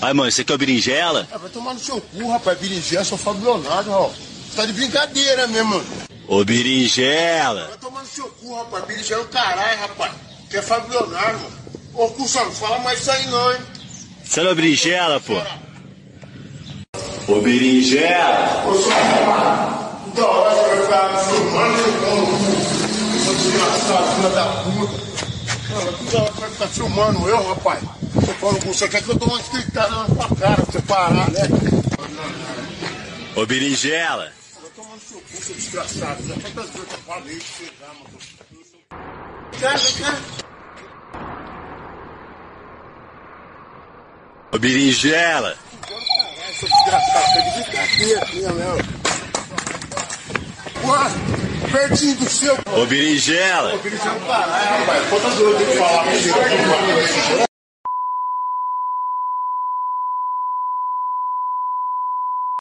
Ai, mano, você quer o berinjela? Ah, vai tomar no seu cu, rapaz. Berinjela, sou Fábio Leonardo, ó. Você tá de brincadeira mesmo, mano. Ô, berinjela. Vai tomar no seu cu, rapaz. Berinjela é o caralho, rapaz. Que é Fábio Leonardo, mano. Ô, Cursão, não fala mais isso aí não, hein. Você não é berinjela, pô? Ô, berinjela. Ô, senhor, da hora você vai ficar filmando, seu desgraçado, filha da puta. Cara, toda hora você vai ficar filmando eu, rapaz. Você fala com você, quer que eu dou uma escritada na sua cara pra você parar, né? Ô, berinjela. Vai tomar no seu cu, seu desgraçado. Já quantas vezes eu falei que você dá, mano. Cara. Ô, berinjela. Caralho, seu desgraçado, tá de brincadeira aqui, meu. Ué, pertinho do seu. Ô, berinjela. Ô, berinjela, caralho, rapaz. Quantas vezes eu tenho que falar com você?